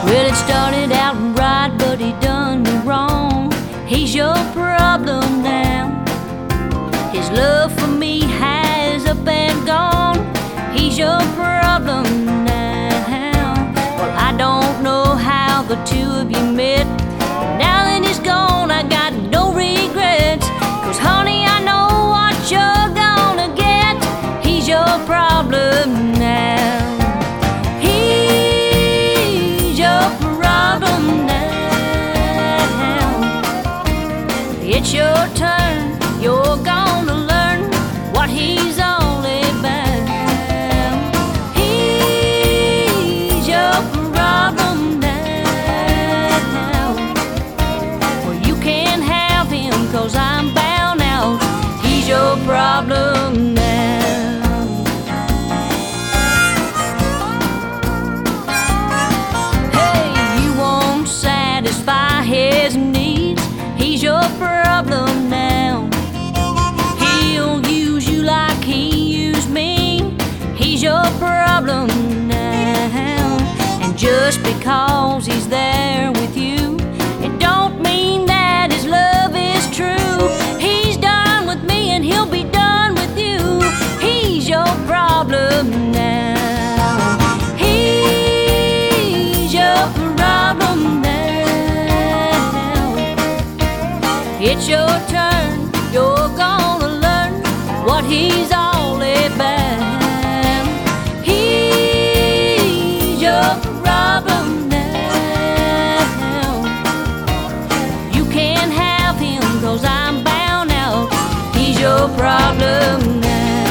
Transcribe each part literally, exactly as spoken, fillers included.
Well, it started out right, but he done me wrong. He's your problem now. His love for me has up and gone. He's your problem now. Well, I don't know how the two of you met. Now that he's gone, I got no regrets. 'Cause honey, I know what you're gonna get. He's your problem now. He's your problem now. It's your turn. You're gonna learn what he's all about. He's your problem now. Well, you can't have him 'cause I'm bound out. He's your problem now. Hey, you won't satisfy his needs. He's your problem now. He'll use you like he used me. He's your problem now. And just because he's there with you, it don't mean that his love is true. He's done with me and he'll be done with you. He's your problem now. He's your problem now. It's your turn. You're gonna learn what he's all about. He's your problem now. You can't have him 'cause I'm bound out. He's your problem now.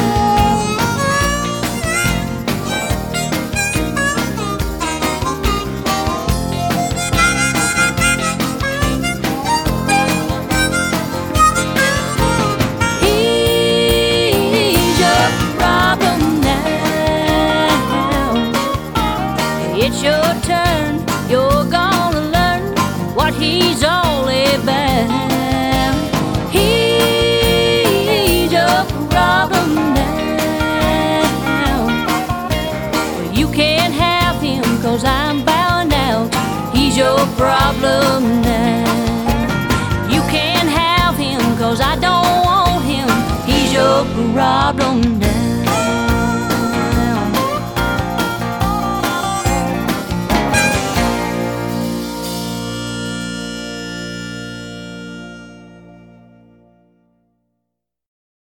It's your turn. You're gonna learn what he's all about. He's your problem now. Well, you can't have him 'cause I'm bound out. He's your problem now. You can't have him 'cause I don't want him. He's your problem now.